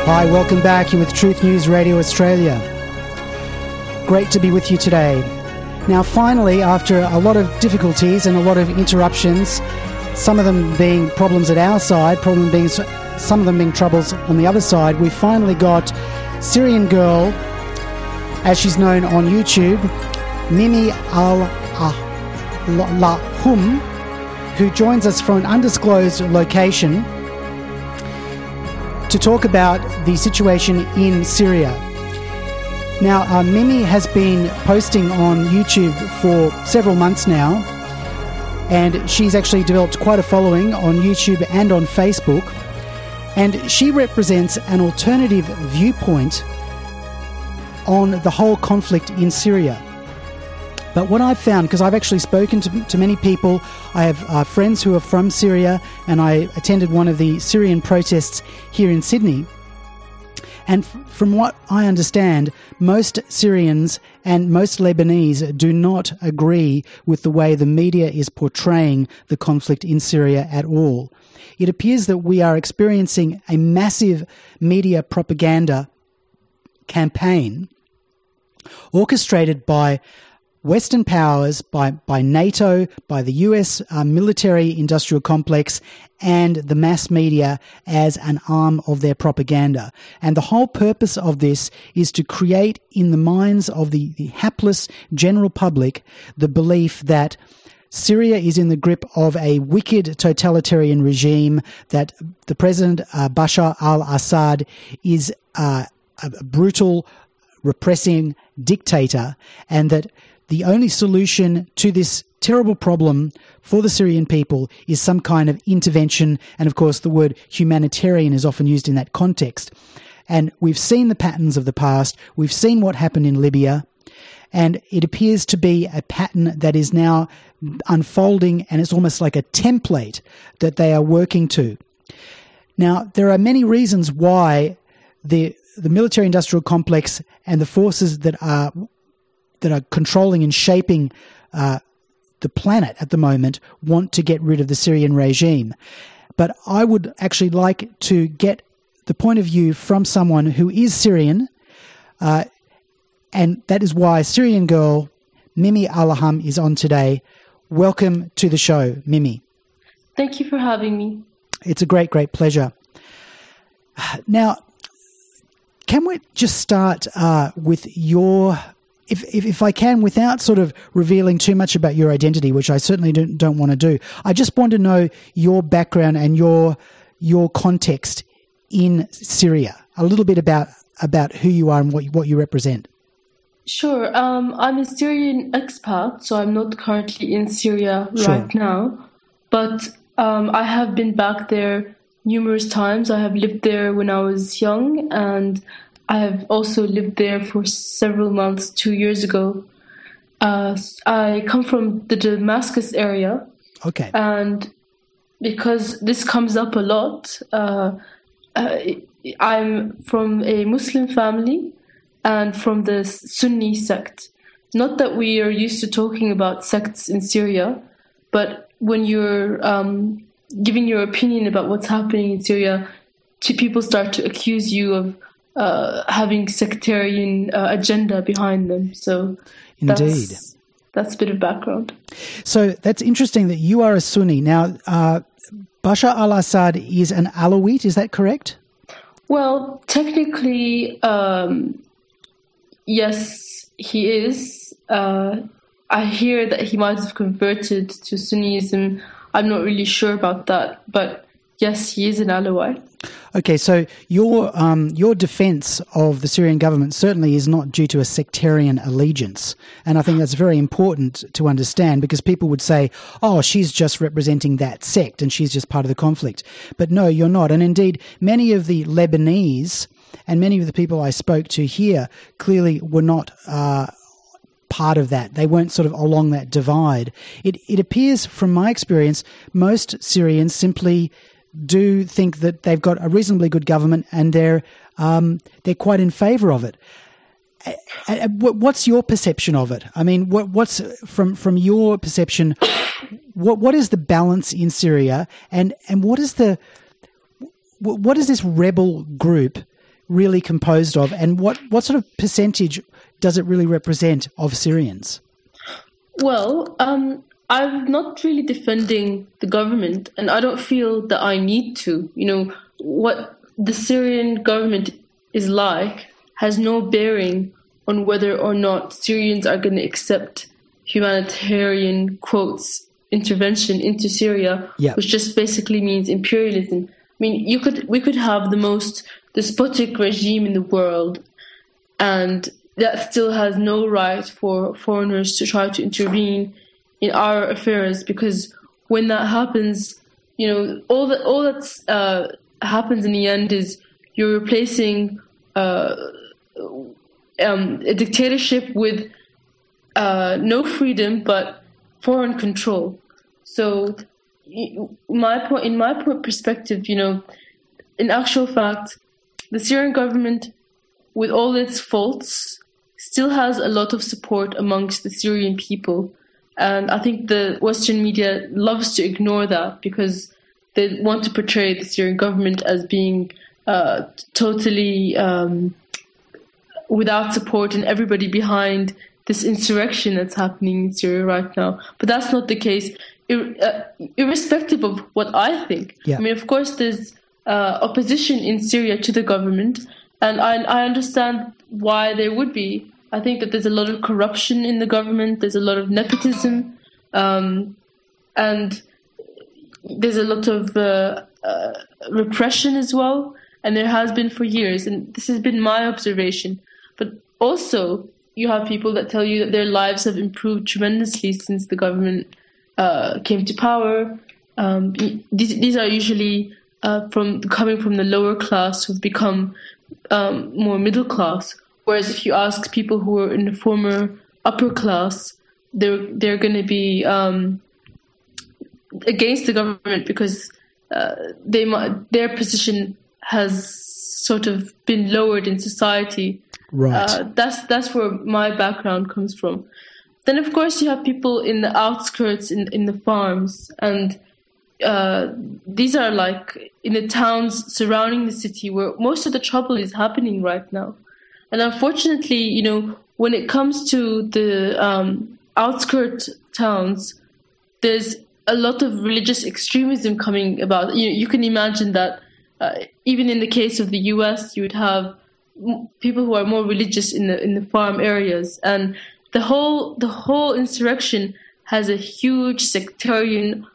Hi, welcome back. You're with Truth News Radio Australia. Great to be with you today. Now, finally, after a lot of difficulties and a lot of interruptions, some of them being problems at our side, some of them being troubles on the other side, we finally got Syrian girl, as she's known on YouTube, Mimi Al-Lahum, who joins us from an undisclosed location to talk about the situation in Syria. Now, Mimi has been posting on YouTube for several months now, and she's actually developed quite a following on YouTube and on Facebook, and she represents an alternative viewpoint on the whole conflict in Syria. But what I've found, because I've actually spoken to many people, I have friends who are from Syria, and I attended one of the Syrian protests here in Sydney. And from what I understand, most Syrians and most Lebanese do not agree with the way the media is portraying the conflict in Syria at all. It appears that we are experiencing a massive media propaganda campaign orchestrated by Western powers, by NATO, by the US military-industrial complex, and the mass media as an arm of their propaganda. And the whole purpose of this is to create in the minds of the hapless general public the belief that Syria is in the grip of a wicked totalitarian regime, that the president Bashar al-Assad is a brutal, repressing dictator, and that the only solution to this terrible problem for the Syrian people is some kind of intervention, and of course the word humanitarian is often used in that context. And we've seen the patterns of the past, we've seen what happened in Libya, and it appears to be a pattern that is now unfolding, and it's almost like a template that they are working to. Now, there are many reasons why the military-industrial complex and the forces that are controlling and shaping the planet at the moment want to get rid of the Syrian regime. But I would actually like to get the point of view from someone who is Syrian, and that is why Syrian girl Mimi Al-Lahum is on today. Welcome to the show, Mimi. Thank you for having me. It's a great, great pleasure. Now, can we just start with your... If I can, without sort of revealing too much about your identity, which I certainly don't want to do, I just want to know your background and your context in Syria, a little bit about who you are and what you represent. Sure. I'm a Syrian expat, so I'm not currently in Syria right now, but I have been back there numerous times. I have lived there when I was young, and I have also lived there for several months 2 years ago. I come from the Damascus area. Okay. And because this comes up a lot, I'm from a Muslim family and from the Sunni sect. Not that we are used to talking about sects in Syria, but when you're giving your opinion about what's happening in Syria, people start to accuse you of having sectarian agenda behind them. So indeed, that's a bit of background. So that's interesting that you are a Sunni. Now, Bashar al-Assad is an Alawite, is that correct? Well, technically, yes, he is. I hear that he might have converted to Sunnism. I'm not really sure about that, but yes, he is an Alawite. Okay, so your defence of the Syrian government certainly is not due to a sectarian allegiance, and I think that's very important to understand, because people would say, oh, she's just representing that sect and she's just part of the conflict. But no, you're not. And indeed, many of the Lebanese and many of the people I spoke to here clearly were not part of that. They weren't sort of along that divide. It appears, from my experience, most Syrians simply do think that they've got a reasonably good government, and they're quite in favour of it. What's your perception of it? I mean, what's from your perception? What is the balance in Syria, and what is this rebel group really composed of, and what sort of percentage does it really represent of Syrians? Well, I'm not really defending the government, and I don't feel that I need to. What the Syrian government is like has no bearing on whether or not Syrians are going to accept humanitarian, quotes, intervention into Syria, which just basically means imperialism. I mean, we could have the most despotic regime in the world, and that still has no right for foreigners to try to intervene in our affairs, because when that happens, all that happens in the end is you're replacing a dictatorship with no freedom but foreign control. So, in my perspective, in actual fact, the Syrian government, with all its faults, still has a lot of support amongst the Syrian people. And I think the Western media loves to ignore that because they want to portray the Syrian government as being totally without support and everybody behind this insurrection that's happening in Syria right now. But that's not the case, irrespective of what I think. Yeah. I mean, of course, there's opposition in Syria to the government, and I understand why there would be. I think that there's a lot of corruption in the government, there's a lot of nepotism, and there's a lot of repression as well, and there has been for years, and this has been my observation. But also, you have people that tell you that their lives have improved tremendously since the government came to power. These are usually coming from the lower class who've become more middle class. Whereas if you ask people who are in the former upper class, they're going to be against the government because their position has sort of been lowered in society. Right. That's where my background comes from. Then, of course, you have people in the outskirts, in the farms, and these are like in the towns surrounding the city where most of the trouble is happening right now. And unfortunately, when it comes to the outskirt towns, there's a lot of religious extremism coming about. You can imagine that even in the case of the U.S., you would have people who are more religious in the farm areas, and the whole insurrection has a huge sectarian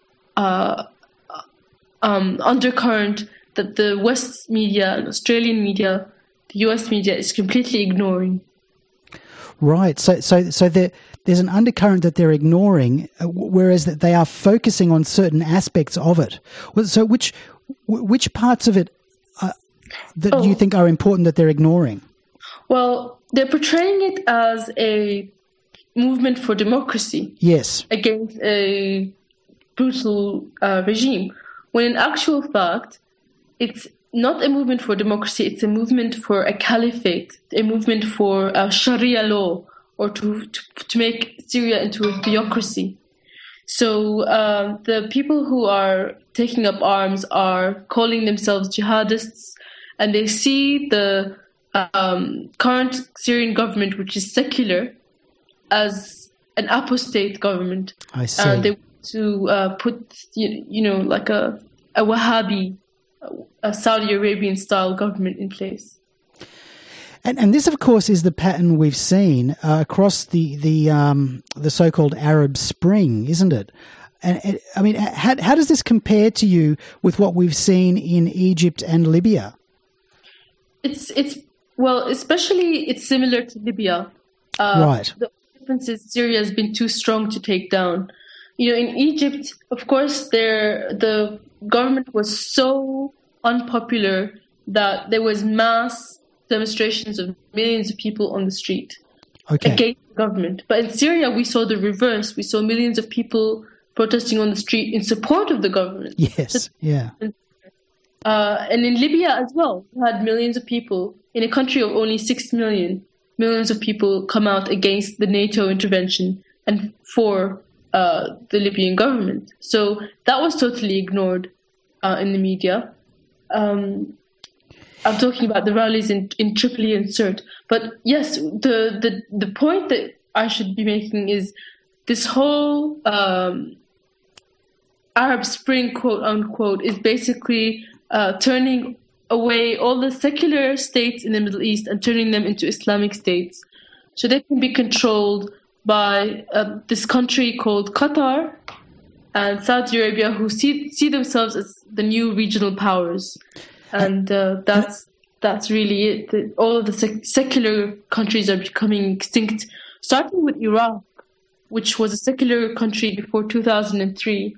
undercurrent that the West media, Australian media, the US media is completely ignoring. Right. So there's an undercurrent that they're ignoring, whereas that they are focusing on certain aspects of it. So which parts of it that you think are important that they're ignoring? Well, they're portraying it as a movement for democracy. Yes. Against a brutal regime, when in actual fact, it's not a movement for democracy, it's a movement for a caliphate, a movement for Sharia law, or to make Syria into a theocracy. So the people who are taking up arms are calling themselves jihadists, and they see the current Syrian government, which is secular, as an apostate government. I see. And they want to put, like a Wahhabi, a Saudi Arabian style government in place. And this, of course, is the pattern we've seen across the so-called Arab Spring, isn't it? And I mean, how does this compare to you with what we've seen in Egypt and Libya? Especially it's similar to Libya. Right. The difference is Syria has been too strong to take down. In Egypt, of course, the government was so unpopular that there was mass demonstrations of millions of people on the street against the government. But in Syria, we saw the reverse. We saw millions of people protesting on the street in support of the government. Yes, yeah. And in Libya as well, we had millions of people. In a country of only 6 million, millions of people come out against the NATO intervention and for the Libyan government. So that was totally ignored in the media. I'm talking about the rallies in Tripoli and Sirte. But yes, the point that I should be making is this whole Arab Spring, quote unquote, is basically turning away all the secular states in the Middle East and turning them into Islamic states. So they can be controlled by this country called Qatar and Saudi Arabia, who see themselves as the new regional powers. And that's really it. All of the secular countries are becoming extinct, starting with Iraq, which was a secular country before 2003.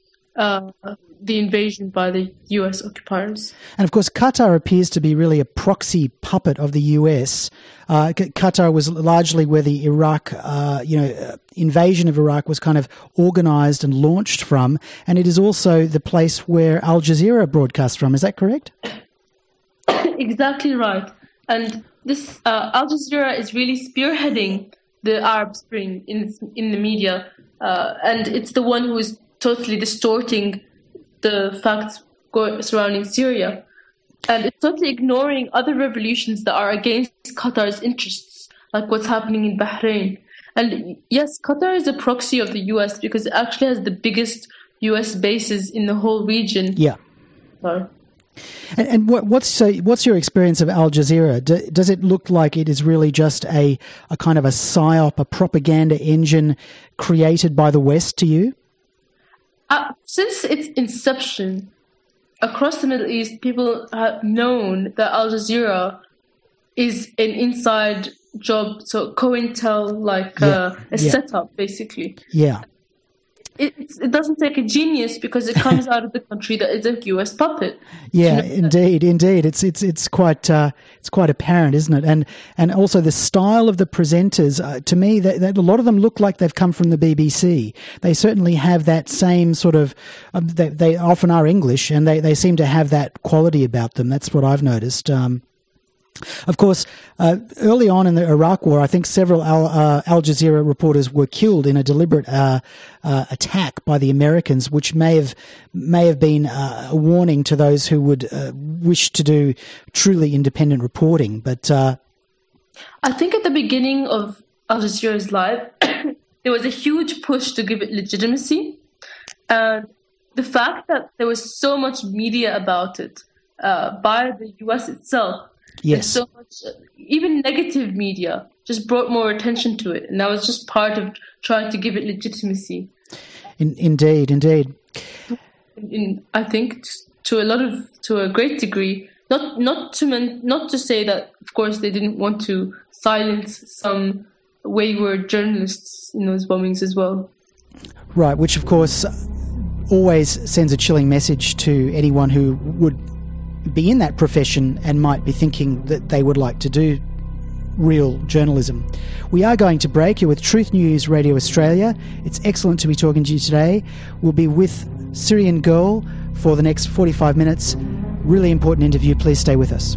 The invasion by the U.S. occupiers. And of course, Qatar appears to be really a proxy puppet of the U.S. Qatar was largely where the Iraq, invasion of Iraq was kind of organised and launched from, and it is also the place where Al Jazeera broadcasts from. Is that correct? Exactly right. And this Al Jazeera is really spearheading the Arab Spring in the media, and it's the one who is totally distorting the facts surrounding Syria. And it's totally ignoring other revolutions that are against Qatar's interests, like what's happening in Bahrain. And yes, Qatar is a proxy of the US because it actually has the biggest US bases in the whole region. Yeah. So. And what's your experience of Al Jazeera? Does it look like it is really just a kind of a psyop, a propaganda engine created by the West to you? Since its inception, across the Middle East, people have known that Al Jazeera is an inside job, so COINTEL, a setup, basically. Yeah. It doesn't take a genius because it comes out of the country that is a US puppet. Yeah, indeed. It's quite apparent, isn't it? And also the style of the presenters. To me, that a lot of them look like they've come from the BBC. They certainly have that same sort of. They often are English, and they seem to have that quality about them. That's what I've noticed. Of course, early on in the Iraq War, I think several Al Jazeera reporters were killed in a deliberate attack by the Americans, which may have been a warning to those who would wish to do truly independent reporting. But I think at the beginning of Al Jazeera's life, there was a huge push to give it legitimacy. And the fact that there was so much media about it by the US itself, yes, so much, even negative media, just brought more attention to it, and that was just part of trying to give it legitimacy. Indeed. I think to a great degree, not to say that, of course, they didn't want to silence some wayward journalists in those bombings as well. Right, which of course always sends a chilling message to anyone who would be in that profession and might be thinking that they would like to do real journalism. We are going to break. You're with Truth News Radio Australia. It's excellent to be talking to you today. We'll be with Syrian Girl for the next 45 minutes. Really important interview. Please stay with us.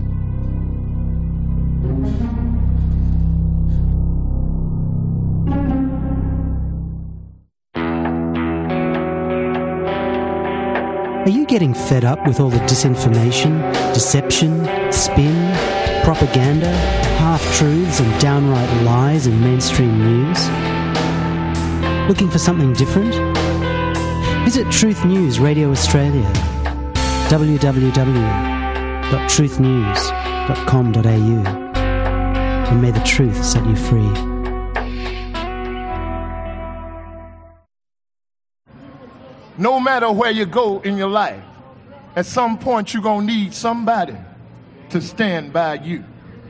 Are you getting fed up with all the disinformation, deception, spin, propaganda, half-truths and downright lies in mainstream news? Looking for something different? Visit Truth News Radio Australia, www.truthnews.com.au, and may the truth set you free. No matter where you go in your life, at some point you're going to need somebody to stand by you.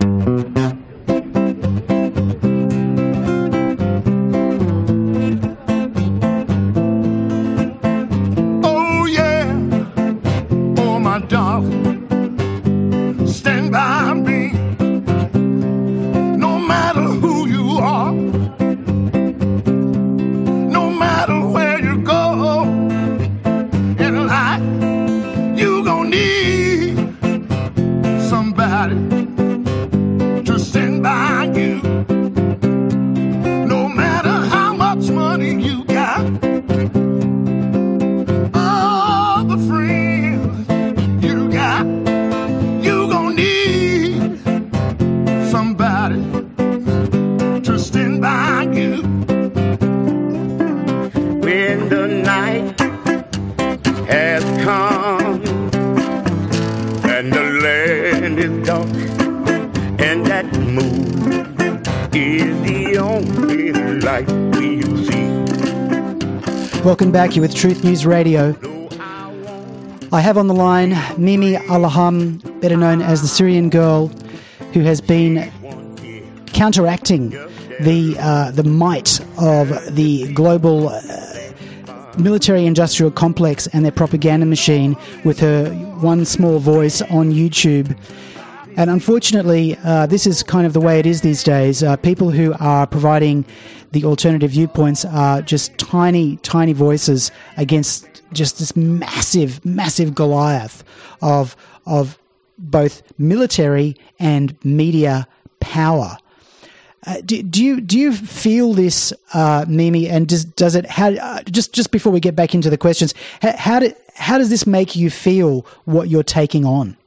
Oh yeah, oh my darling, stand by me. No matter who you are, no matter where you go. You gon' need somebody to Welcome back. You're with Truth News Radio. I have on the line Mimi Alham, better known as the Syrian girl, who has been counteracting the might of the global military-industrial complex and their propaganda machine with her one small voice on YouTube. And unfortunately, this is kind of the way it is these days. People who are providing the alternative viewpoints are just tiny, tiny voices against just this massive, massive Goliath of both military and media power. Do you feel this, Mimi? And does it? How just before we get back into the questions, how does this make you feel? What you're taking on?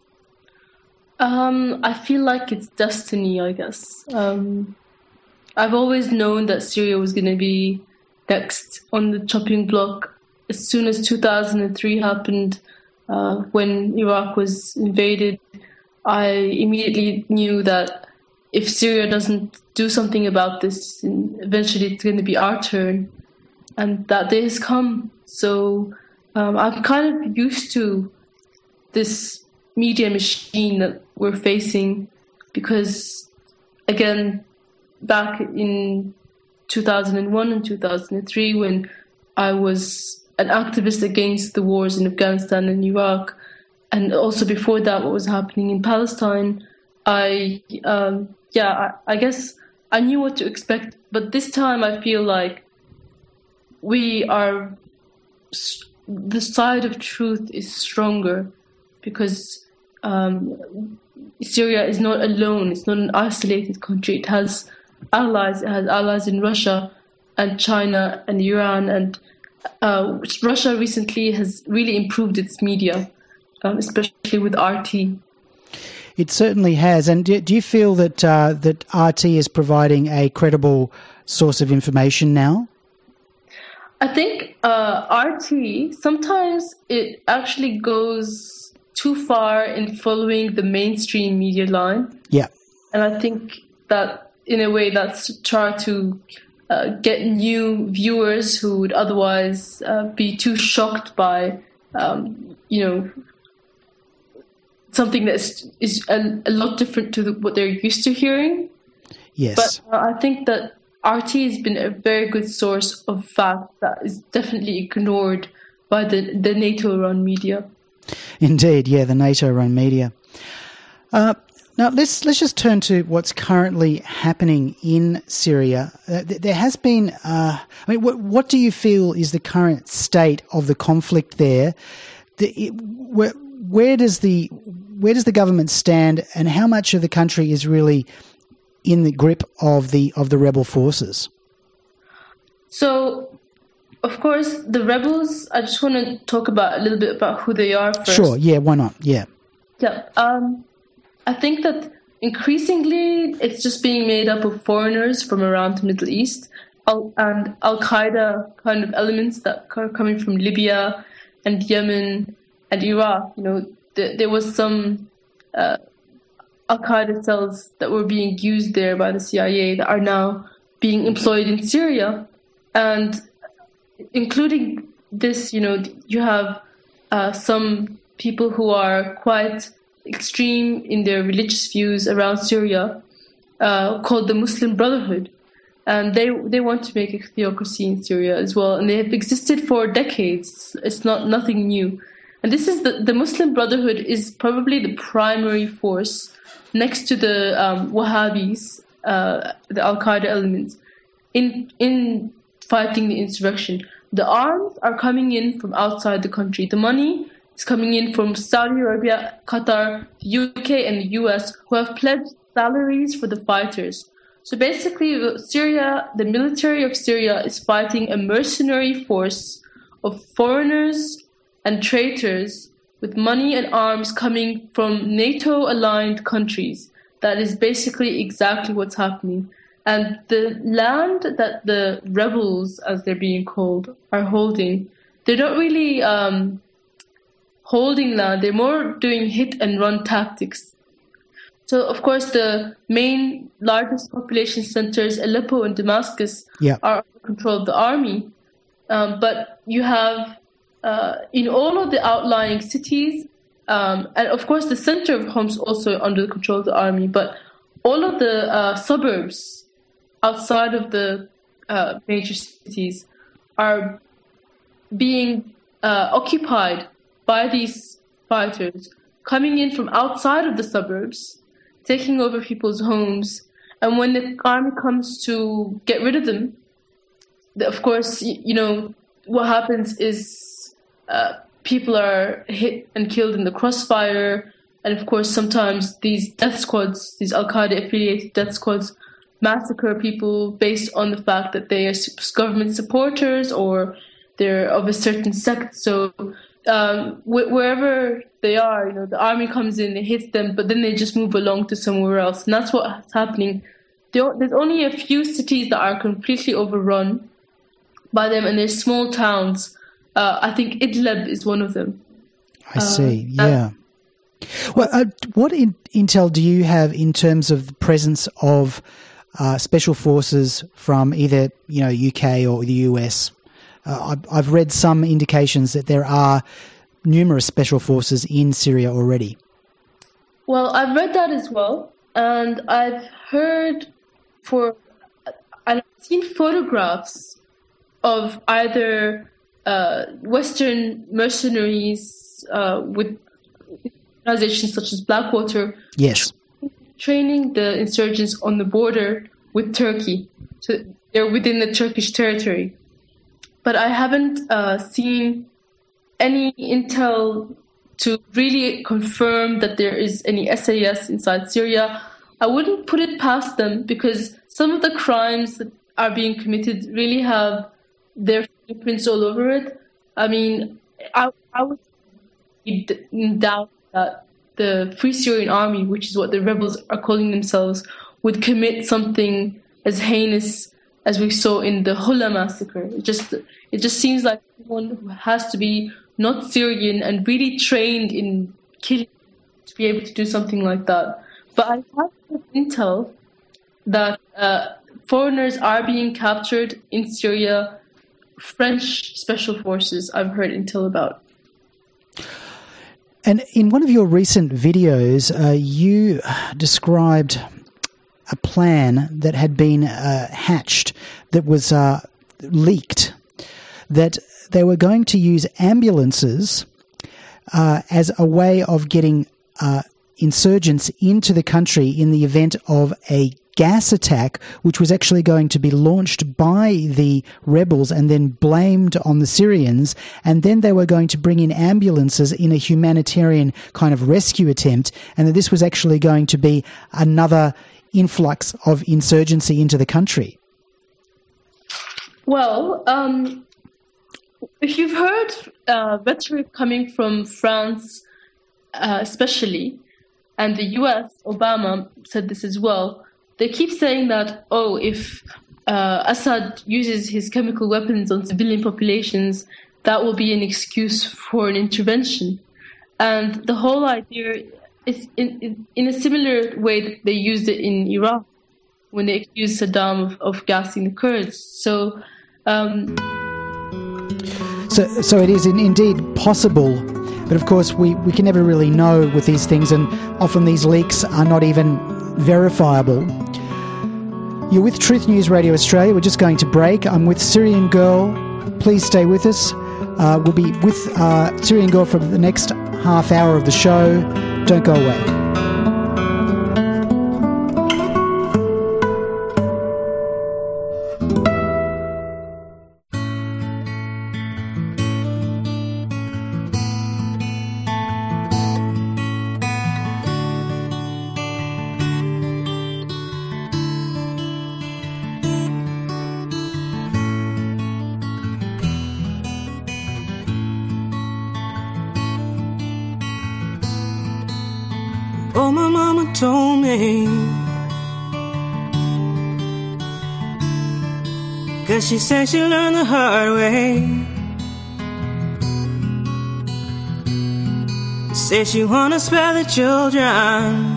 I feel like it's destiny, I guess. I've always known that Syria was going to be next on the chopping block. As soon as 2003 happened, when Iraq was invaded, I immediately knew that if Syria doesn't do something about this, eventually it's going to be our turn. And that day has come. So I'm kind of used to this media machine that we're facing because, again, back in 2001 and 2003, when I was an activist against the wars in Afghanistan and Iraq, and also before that, what was happening in Palestine, I guess I knew what to expect. But this time I feel like the side of truth is stronger because Syria is not alone. It's not an isolated country. It has allies. It has allies in Russia and China and Iran. And Russia recently has really improved its media, especially with RT. It certainly has. And do you feel that that RT is providing a credible source of information now? I think RT, sometimes it actually goes too far in following the mainstream media line. Yeah. And I think that, in a way, that's try to get new viewers who would otherwise be too shocked by, something that is a lot different to what they're used to hearing. Yes. But I think that RT has been a very good source of fact that is definitely ignored by the NATO-run media. Indeed, yeah, the NATO-run media. Now, let's just turn to what's currently happening in Syria. There has been, what do you feel is the current state of the conflict there? Where does the government stand, and how much of the country is really in the grip of the rebel forces? So, of course, the rebels, I just want to talk a little bit about who they are first. Sure, yeah, why not? Yeah. Yeah, I think that increasingly it's just being made up of foreigners from around the Middle East and Al-Qaeda kind of elements that are coming from Libya and Yemen and Iraq. There was some Al-Qaeda cells that were being used there by the CIA that are now being employed in Syria. And including this, you have some people who are quite extreme in their religious views around Syria, called the Muslim Brotherhood. And they want to make a theocracy in Syria as well. And they have existed for decades. It's nothing new. And this is the Muslim Brotherhood is probably the primary force next to the Wahhabis, the Al-Qaeda elements, in fighting the insurrection. The arms are coming in from outside the country. The money is coming in from Saudi Arabia, Qatar, the UK, and the US, who have pledged salaries for the fighters. So basically, Syria, the military of Syria, is fighting a mercenary force of foreigners and traitors with money and arms coming from NATO-aligned countries. That is basically exactly what's happening. And the land that the rebels, as they're being called, are holding, they're not really holding land. They're more doing hit-and-run tactics. So, of course, the main largest population centers, Aleppo and Damascus, are under control of the army. but you have in all of the outlying cities, and of course the center of Homs also under the control of the army, but all of the suburbs outside of the major cities are being occupied by these fighters coming in from outside of the suburbs, taking over people's homes. And when the army comes to get rid of them, of course, what happens is people are hit and killed in the crossfire. And of course, sometimes these death squads, these Al-Qaeda-affiliated death squads, massacre people based on the fact that they are government supporters or they're of a certain sect. So wherever they are, the army comes in, it hits them, but then they just move along to somewhere else. And that's what's happening. There's only a few cities that are completely overrun by them, and there's small towns. I think Idlib is one of them. I see, yeah. Well, what intel do you have in terms of the presence of special forces from either UK or the US? I've read some indications that there are numerous special forces in Syria already. Well, I've read that as well, and I've seen photographs of either Western mercenaries with organizations such as Blackwater, yes, training the insurgents on the border with Turkey. So they're within the Turkish territory. But I haven't seen any intel to really confirm that there is any SAS inside Syria. I wouldn't put it past them because some of the crimes that are being committed really have their fingerprints all over it. I mean, I would doubt that the Free Syrian Army, which is what the rebels are calling themselves, would commit something as heinous as we saw in the Hula massacre. It just seems like someone who has to be not Syrian and really trained in killing to be able to do something like that. But I have intel that foreigners are being captured in Syria. French special forces, I've heard intel about. And in one of your recent videos, you described a plan that had been hatched, that was leaked, that they were going to use ambulances as a way of getting insurgents into the country in the event of a gas attack, which was actually going to be launched by the rebels and then blamed on the Syrians. And then they were going to bring in ambulances in a humanitarian kind of rescue attempt. And that this was actually going to be another influx of insurgency into the country. Well, if you've heard rhetoric coming from France, especially, and the US, Obama said this as well, they keep saying that, if Assad uses his chemical weapons on civilian populations, that will be an excuse for an intervention. And the whole idea is in a similar way that they used it in Iraq when they accused Saddam of gassing the Kurds. So it is indeed possible, but of course we can never really know with these things, and often these leaks are not even verifiable. You're with Truth News Radio Australia. We're just going to break. I'm with Syrian Girl. Please stay with us. We'll be with Syrian Girl for the next half hour of the show. Don't go away. Oh, my mama told me, 'cause she said she learned the hard way. Say she wanna spare the children.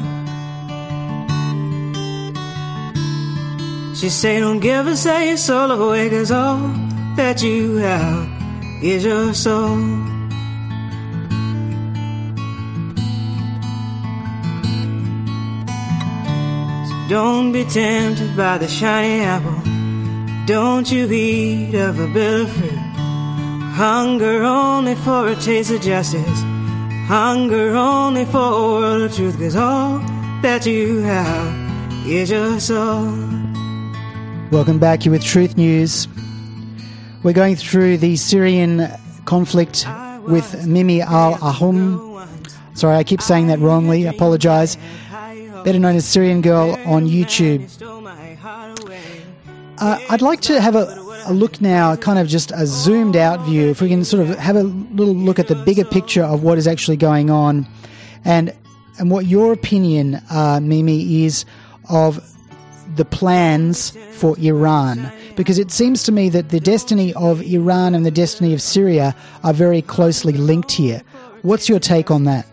She say don't give us your soul away, 'cause all that you have is your soul. So don't be tempted by the shiny apple. Don't you eat of a bitter fruit. Hunger only for a taste of justice. Hunger only for a world of truth. 'Cause all that you have is your soul. Welcome back. You're with Truth News. We're going through the Syrian conflict with Mimi Al-Ahum. Sorry, I keep saying that wrongly. I apologise. Better known as Syrian Girl on YouTube. I'd like to have a look now, kind of just a zoomed out view, if we can sort of have a little look at the bigger picture of what is actually going on and what your opinion, Mimi, is of the plans for Iran. Because it seems to me that the destiny of Iran and the destiny of Syria are very closely linked here. What's your take on that?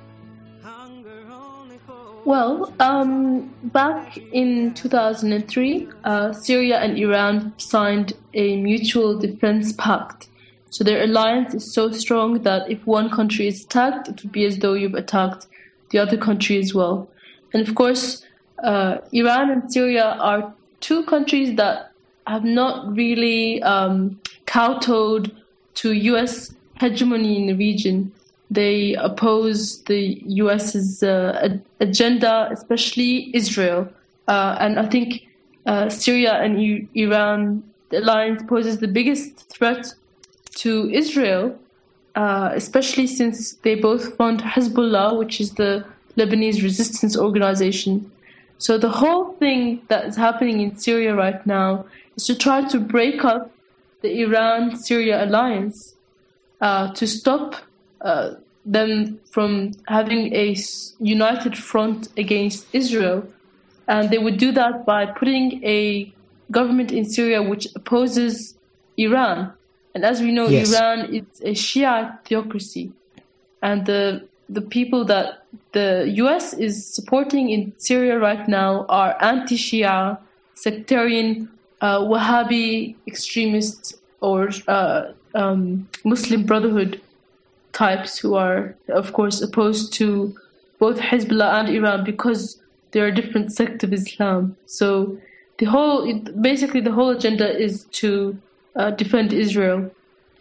Well, back in 2003, Syria and Iran signed a mutual defense pact. So their alliance is so strong that if one country is attacked, it would be as though you've attacked the other country as well. And of course, Iran and Syria are two countries that have not really kowtowed to U.S. hegemony in the region. They oppose the U.S.'s agenda, especially Israel. And I think Syria and Iran, the alliance poses the biggest threat to Israel, especially since they both fund Hezbollah, which is the Lebanese resistance organization. So the whole thing that is happening in Syria right now is to try to break up the Iran-Syria alliance, to stop them from having a united front against Israel. And they would do that by putting a government in Syria which opposes Iran. And as we know, yes, Iran is a Shia theocracy. And the people that the U.S. is supporting in Syria right now are anti-Shia, sectarian, Wahhabi extremists or Muslim Brotherhood types who are, of course, opposed to both Hezbollah and Iran because they're a different sect of Islam. So the whole agenda is to defend Israel.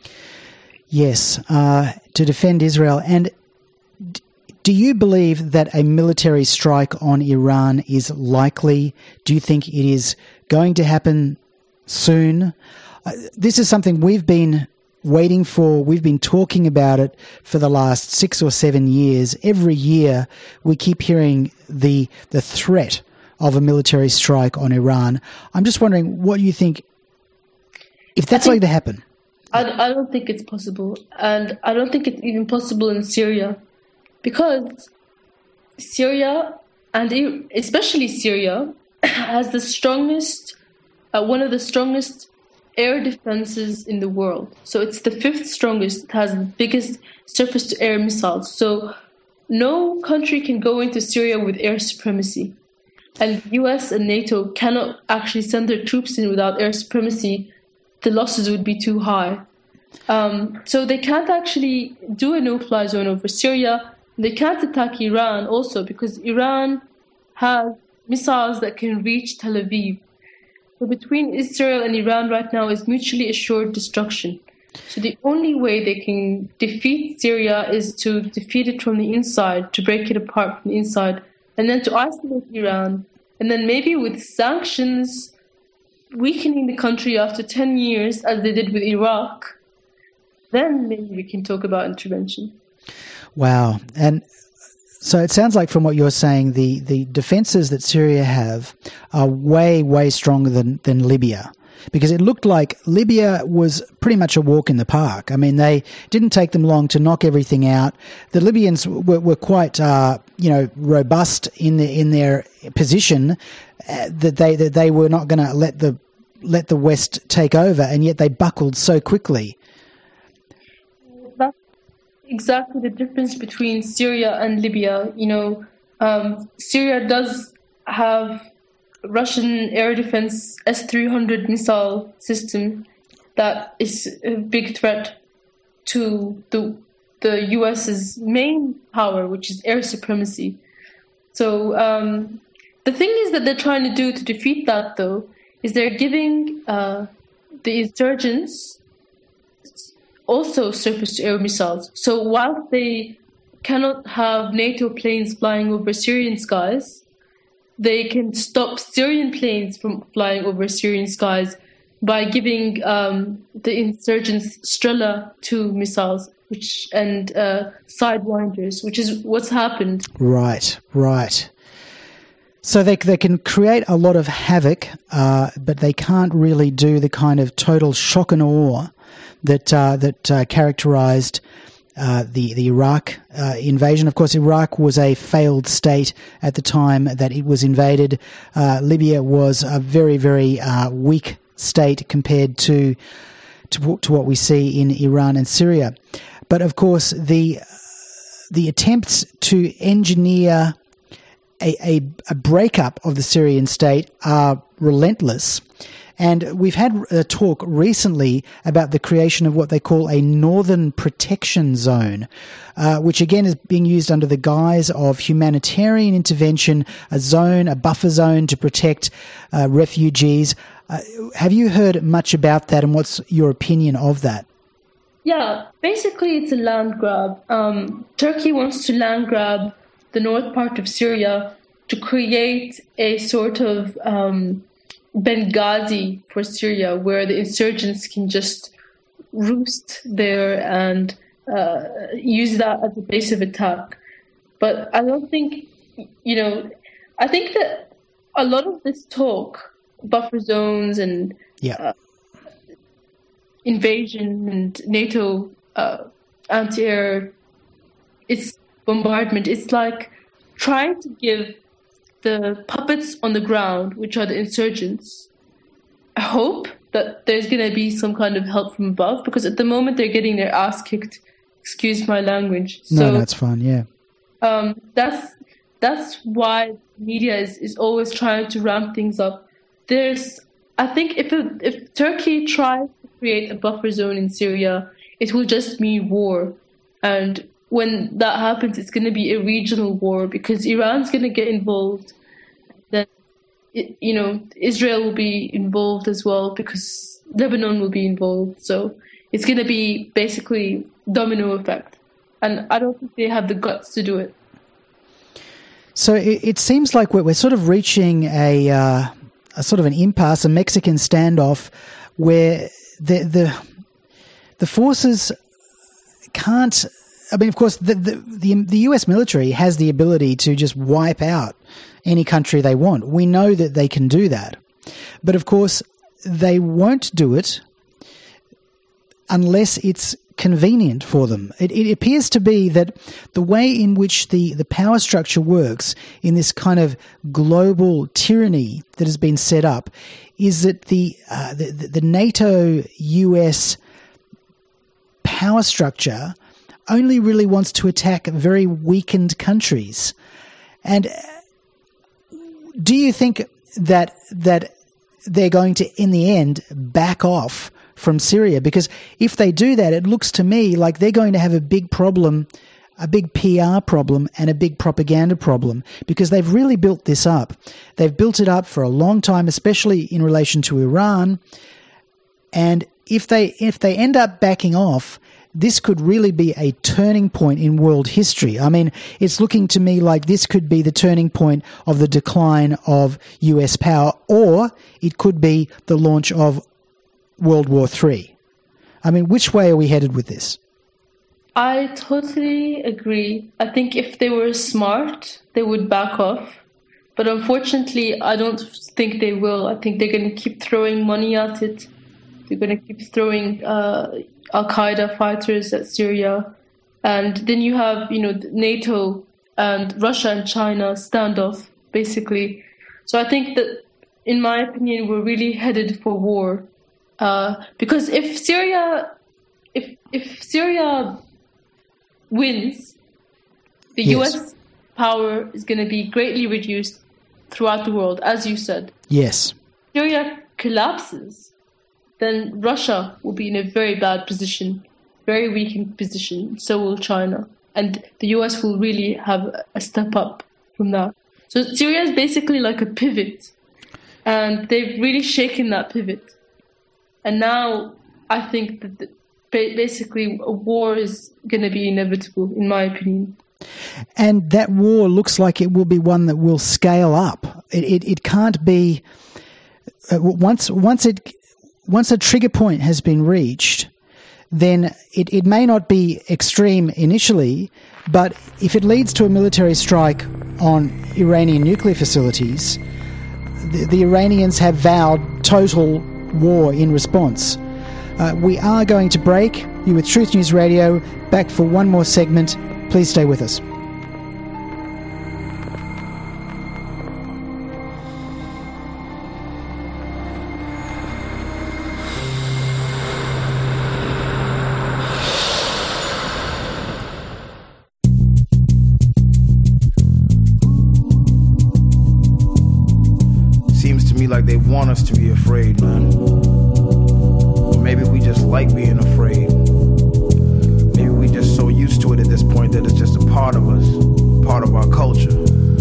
Yes, to defend Israel. And do you believe that a military strike on Iran is likely? Do you think it is going to happen soon? This is something we've been waiting for. We've been talking about it for the last 6 or 7 years. Every year we keep hearing the threat of a military strike on Iran. I'm just wondering what you think, if that's likely to happen. I don't think it's possible. And I don't think it's even possible in Syria. Because Syria, and especially Syria, has the strongest, one of the strongest air defenses in the world. So it's the 5th strongest. It has the biggest surface-to-air missiles. So no country can go into Syria with air supremacy. And US and NATO cannot actually send their troops in without air supremacy. The losses would be too high. So they can't actually do a no-fly zone over Syria. They can't attack Iran also because Iran has missiles that can reach Tel Aviv. So between Israel and Iran right now is mutually assured destruction. So the only way they can defeat Syria is to defeat it from the inside, to break it apart from the inside, and then to isolate Iran. And then maybe with sanctions, weakening the country after 10 years, as they did with Iraq, then maybe we can talk about intervention. Wow. And so it sounds like from what you're saying, the defences that Syria have are way, way stronger than Libya. Because it looked like Libya was pretty much a walk in the park. I mean, they didn't take them long to knock everything out. The Libyans were quite, robust in their position, that they were not going to let the West take over, and yet they buckled so quickly. That's exactly the difference between Syria and Libya. Syria does have Russian air defense S-300 missile system that is a big threat to the US's main power, which is air supremacy. So the thing is that they're trying to do to defeat that, though, is they're giving the insurgents also surface-to-air missiles. So while they cannot have NATO planes flying over Syrian skies, they can stop Syrian planes from flying over Syrian skies by giving the insurgents Strela 2 missiles and Sidewinders, which is what's happened. Right. So they can create a lot of havoc, but they can't really do the kind of total shock and awe that characterized the Iraq invasion. Of course, Iraq was a failed state at the time that it was invaded. Libya was a very, very weak state compared to what we see in Iran and Syria. But of course, the attempts to engineer a breakup of the Syrian state are relentless. And we've had a talk recently about the creation of what they call a Northern Protection Zone, which again is being used under the guise of humanitarian intervention, a buffer zone to protect refugees. Have you heard much about that, and what's your opinion of that? Yeah, basically it's a land grab. Turkey wants to land grab the north part of Syria to create a sort of Benghazi for Syria, where the insurgents can just roost there and use that as a base of attack. But I don't think, I think that a lot of this talk, buffer zones and invasion and NATO anti-air, it's bombardment. It's like trying to give the puppets on the ground, which are the insurgents, a hope that there's going to be some kind of help from above, because at the moment they're getting their ass kicked. Excuse my language. No, that's fine. Yeah. That's why media is always trying to ramp things up. I think if Turkey tries to create a buffer zone in Syria, it will just mean war. And when that happens, it's going to be a regional war, because Iran's going to get involved. Then, Israel will be involved as well, because Lebanon will be involved. So it's going to be basically domino effect. And I don't think they have the guts to do it. So it seems like we're sort of reaching a sort of an impasse, a Mexican standoff, where the forces can't. I mean, of course, the US military has the ability to just wipe out any country they want. We know that they can do that. But of course, they won't do it unless it's convenient for them. It appears to be that the way in which the power structure works in this kind of global tyranny that has been set up is that the NATO-US power structure only really wants to attack very weakened countries. And do you think that they're going to, in the end, back off from Syria? Because if they do that, it looks to me like they're going to have a big problem, a big PR problem and a big propaganda problem, because they've really built this up. They've built it up for a long time, especially in relation to Iran. And if they end up backing off, this could really be a turning point in world history. I mean, it's looking to me like this could be the turning point of the decline of US power, or it could be the launch of World War III. I mean, which way are we headed with this? I totally agree. I think if they were smart, they would back off. But unfortunately, I don't think they will. I think they're going to keep throwing money at it. They're going to keep throwing Al-Qaeda fighters at Syria. And then you have, NATO and Russia and China standoff, basically. So I think that, in my opinion, we're really headed for war. Because if Syria wins, the US power is going to be greatly reduced throughout the world, as you said. Yes. Syria collapses, then Russia will be in a very bad position, very weakened position. So will China. And the US will really have a step up from that. So Syria is basically like a pivot. And they've really shaken that pivot. And now I think that basically a war is going to be inevitable, in my opinion. And that war looks like it will be one that will scale up. It can't be once a trigger point has been reached, then it may not be extreme initially, but if it leads to a military strike on Iranian nuclear facilities, the Iranians have vowed total war in response. We are going to break. You're with Truth News Radio, back for one more segment. Please stay with us. Seems to me like they want us to be afraid, man. Or maybe we just like being afraid. Maybe we just so used to it at this point that it's just a part of us, part of our culture.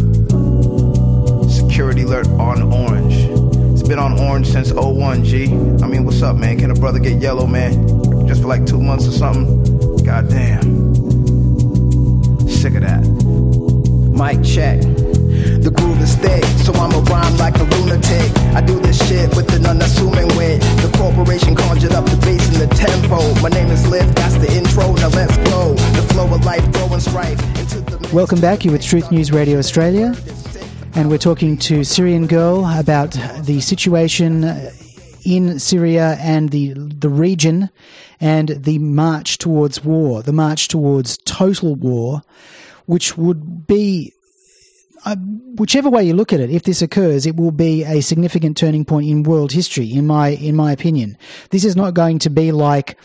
Security alert on orange. It's been on orange since 01, G. I mean, what's up, man? Can a brother get yellow, man? Just for like 2 months or something? Goddamn. Sick of that. Mic check. The groove is thick, so I'ma rhyme like a lunatic. I do this shit with an unassuming wit. The corporation conjured up the bass and the tempo. My name is Lift, that's the intro, now let's go. The flow of life, throwing strife into the... Welcome back, you're with Truth News Radio Australia, and we're talking to Syrian Girl about the situation in Syria and the region and the march towards war, the march towards total war, which would be... whichever way you look at it, if this occurs, it will be a significant turning point in world history, in my opinion. This is not going to be like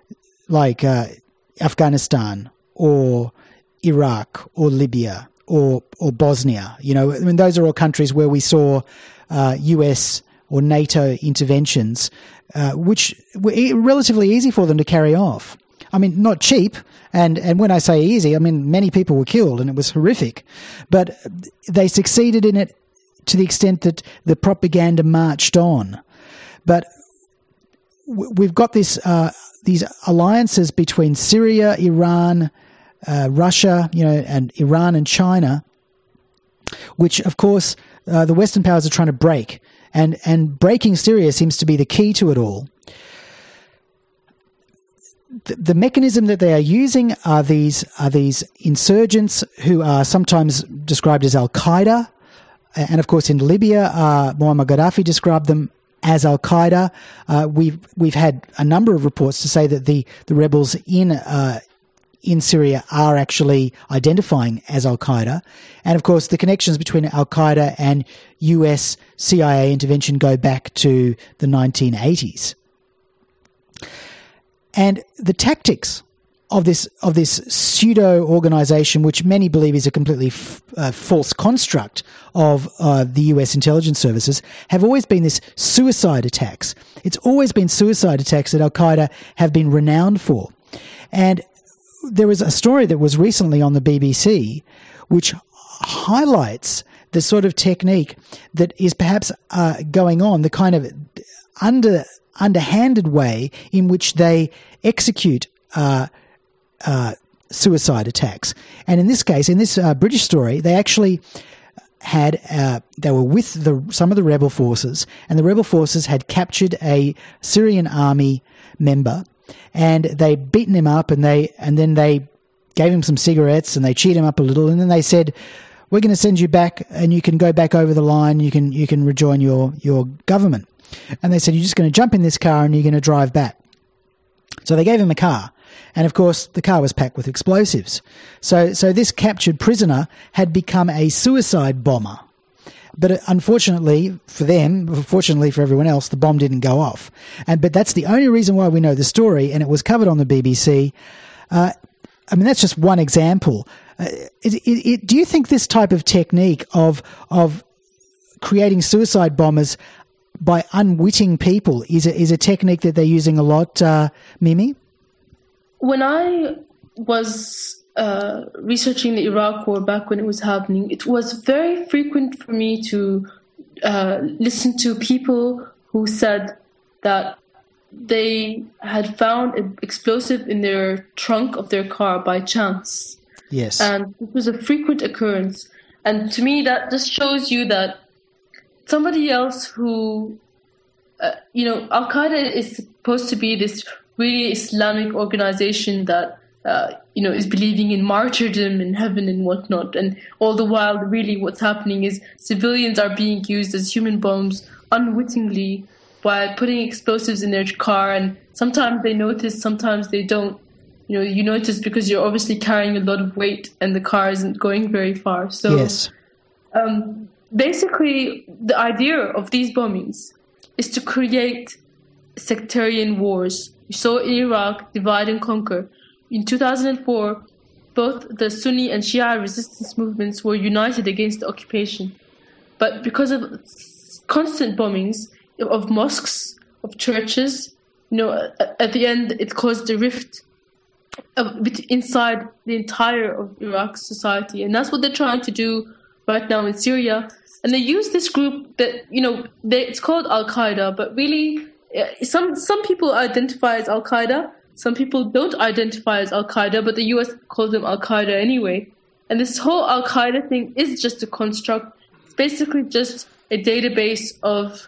Afghanistan or Iraq or Libya or Bosnia. You know, I mean, those are all countries where we saw US or NATO interventions, which were relatively easy for them to carry off. I mean, not cheap, and when I say easy, I mean many people were killed and it was horrific, but they succeeded in it to the extent that the propaganda marched on. But we've got these alliances between Syria, Iran, Russia, and Iran and China, which of course the Western powers are trying to break, and breaking Syria seems to be the key to it all. The mechanism that they are using are these insurgents who are sometimes described as Al-Qaeda, and of course in Libya, Muammar Gaddafi described them as Al-Qaeda. We've had a number of reports to say that the rebels in Syria are actually identifying as Al-Qaeda, and of course the connections between Al-Qaeda and US CIA intervention go back to the 1980s. And the tactics of this pseudo organization, which many believe is a completely false construct of the US intelligence services, have always been this suicide attacks. It's always been suicide attacks that Al Qaeda have been renowned for. And there was a story that was recently on the BBC, which highlights the sort of technique that is perhaps going on, the kind of underhanded way in which they execute suicide attacks. And in this case, in this British story, they actually they were with some of the rebel forces, and the rebel forces had captured a Syrian army member, and they'd beaten him up, and then they gave him some cigarettes, and they cheered him up a little, and then they said, "We're going to send you back, and you can go back over the line. You can rejoin your government." And they said, "You're just going to jump in this car and you're going to drive back." So they gave him a car. And of course, the car was packed with explosives. So this captured prisoner had become a suicide bomber. But unfortunately for them, fortunately for everyone else, the bomb didn't go off. But that's the only reason why we know the story, and it was covered on the BBC. I mean, that's just one example. Do you think this type of technique of creating suicide bombers by unwitting people is a technique that they're using a lot, Mimi? When I was researching the Iraq War back when it was happening, it was very frequent for me to listen to people who said that they had found an explosive in their trunk of their car by chance. Yes. And it was a frequent occurrence. And to me, that just shows you that somebody else who, Al-Qaeda is supposed to be this really Islamic organization that, is believing in martyrdom in heaven and whatnot. And all the while, really what's happening is civilians are being used as human bombs unwittingly by putting explosives in their car. And sometimes they notice, sometimes they don't. You notice because you're obviously carrying a lot of weight and the car isn't going very far. So yes. Basically, the idea of these bombings is to create sectarian wars. You saw in Iraq, divide and conquer. In 2004, both the Sunni and Shia resistance movements were united against the occupation. But because of constant bombings of mosques, of churches, at the end it caused a rift inside the entire of Iraq's society. And that's what they're trying to do right now in Syria. And they use this group that, it's called Al-Qaeda, but really some people identify as Al-Qaeda. Some people don't identify as Al-Qaeda, but the US calls them Al-Qaeda anyway. And this whole Al-Qaeda thing is just a construct. It's basically just a database of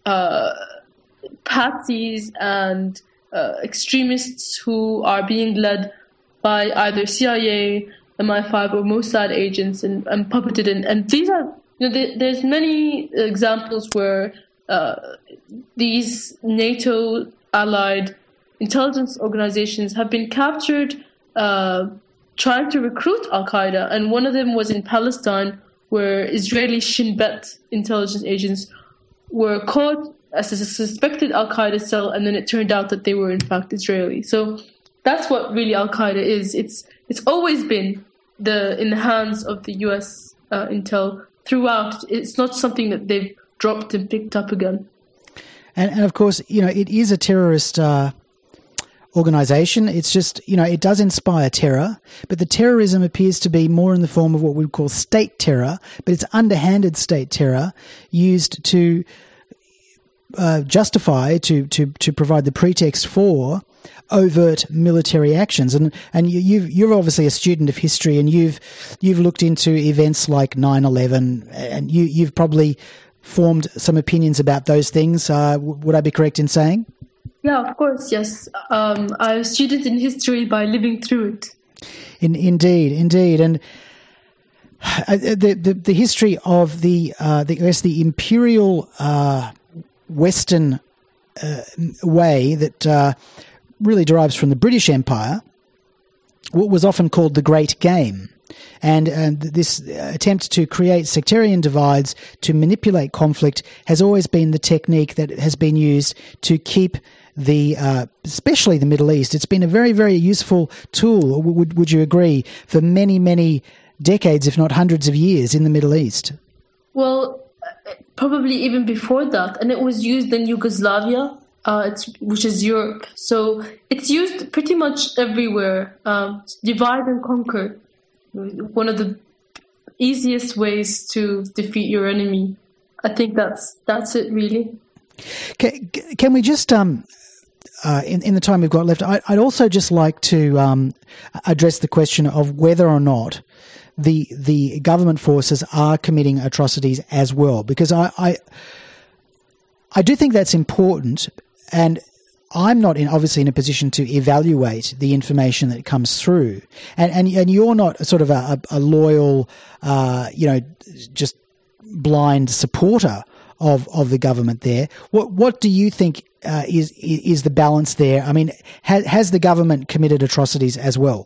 patsies and extremists who are being led by either CIA, MI5, or Mossad agents and puppeted. And these are, there's many examples where these NATO-allied intelligence organizations have been captured trying to recruit Al-Qaeda. And one of them was in Palestine, where Israeli Shin Bet intelligence agents were caught as a suspected Al-Qaeda cell, and then it turned out that they were in fact Israeli. So that's what really Al-Qaeda is. It's always been in the hands of the US intel throughout. It's not something that they've dropped and picked up again. And of course, it is a terrorist organization. It's just, it does inspire terror, but the terrorism appears to be more in the form of what we call state terror, but it's underhanded state terror used to justify, to provide the pretext for overt military actions. And you're obviously a student of history, and you've looked into events like 9/11, and you've probably formed some opinions about those things. Would I be correct in saying? Yeah, of course, yes. I'm a student in history by living through it. Indeed. And the history of the imperial Western way that really derives from the British Empire, what was often called the Great Game. And this attempt to create sectarian divides, to manipulate conflict, has always been the technique that has been used to keep especially the Middle East. It's been a very, very useful tool, would you agree, for many, many decades, if not hundreds of years in the Middle East? Well, probably even before that. And it was used in Yugoslavia, which is Europe. So it's used pretty much everywhere. Divide and conquer. One of the easiest ways to defeat your enemy. I think that's it, really. Can we just, in the time we've got left, I'd also just like to address the question of whether or not the government forces are committing atrocities as well, because I do think that's important, and I'm not obviously in a position to evaluate the information that comes through, and you're not sort of a loyal, just blind supporter of the government there. What do you think is the balance there? I mean, has the government committed atrocities as well?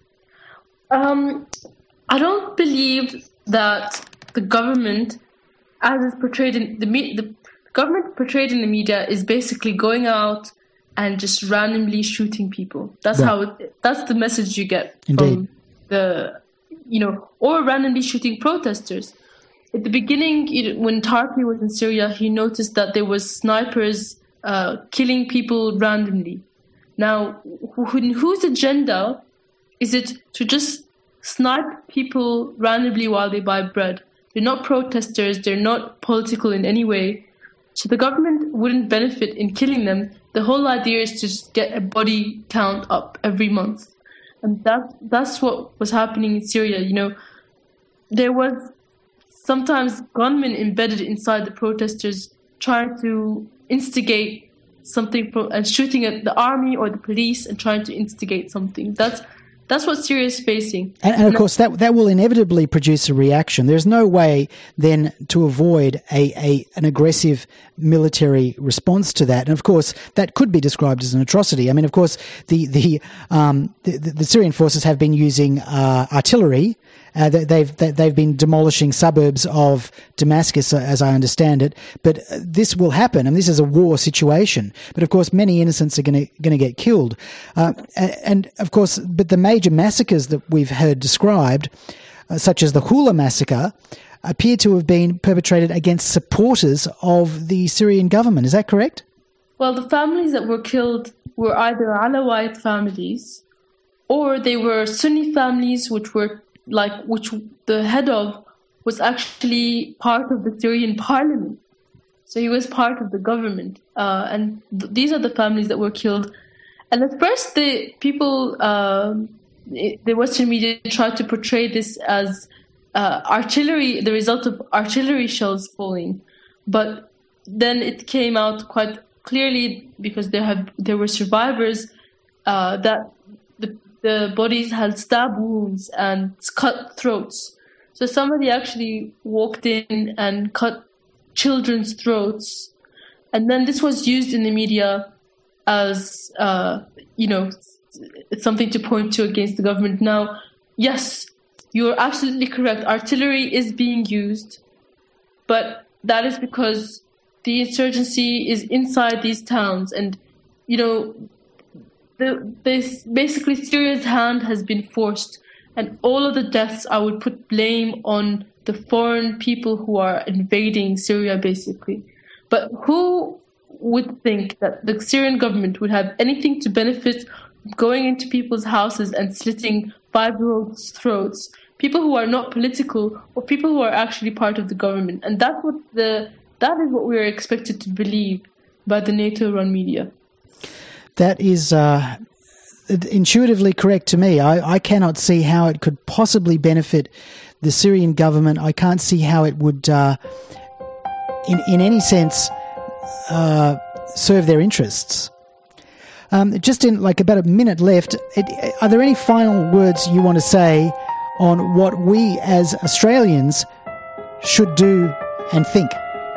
I don't believe that the government, as is portrayed in the government portrayed in the media, is basically going out and just randomly shooting people. That's that's the message you get. Indeed. From or randomly shooting protesters. at the beginning, when Tarky was in Syria, he noticed that there was snipers killing people randomly. Now, whose agenda is it to just snipe people randomly while they buy bread? They're not protesters. They're not political in any way. So the government wouldn't benefit in killing them. The whole idea is to just get a body count up every month. And that's what was happening in Syria. You know, there was sometimes gunmen embedded inside the protesters trying to instigate something and shooting at the army or the police and trying to instigate something. That's what Syria is facing. And of course, that will inevitably produce a reaction. There's no way then to avoid an aggressive military response to that. And of course, that could be described as an atrocity. I mean, of course, the Syrian forces have been using artillery. They've been demolishing suburbs of Damascus, as I understand it. But this will happen, and this is a war situation. But of course, many innocents are going to get killed. And of course, but the major massacres that we've heard described, such as the Hula massacre, appear to have been perpetrated against supporters of the Syrian government. Is that correct? Well, the families that were killed were either Alawite families, or they were Sunni families, which the head of was actually part of the Syrian parliament. So he was part of the government. And these are the families that were killed. And at first, the Western media tried to portray this as artillery, the result of artillery shells falling. But then it came out quite clearly, because there were survivors, that the bodies had stab wounds and cut throats. So somebody actually walked in and cut children's throats. And then this was used in the media as, it's something to point to against the government. Now, yes, you're absolutely correct. Artillery is being used, but that is because the insurgency is inside these towns. And, basically Syria's hand has been forced, and all of the deaths I would put blame on the foreign people who are invading Syria, basically. But who would think that the Syrian government would have anything to benefit going into people's houses and slitting 5-year-olds' throats? People who are not political, or people who are actually part of the government. And that is what we are expected to believe by the NATO-run media. That is intuitively correct to me. I cannot see how it could possibly benefit the Syrian government. I can't see how it would, in any sense, serve their interests. Just in about a minute left, are there any final words you want to say on what we as Australians should do and think?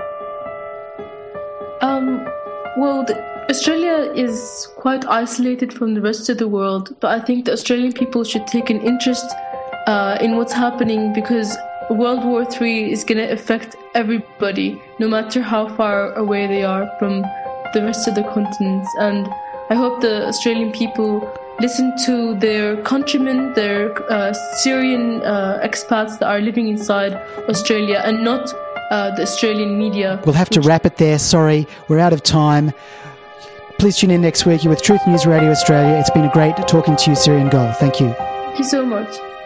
Australia is quite isolated from the rest of the world, but I think the Australian people should take an interest in what's happening, because World War III is going to affect everybody, no matter how far away they are from the rest of the continents. And I hope the Australian people listen to their countrymen, their Syrian expats that are living inside Australia, and not the Australian media. We'll have to wrap it there. Sorry, we're out of time. Please tune in next week. You're with Truth News Radio Australia. It's been a great talking to you, Syrian Gul. Thank you. Thank you so much.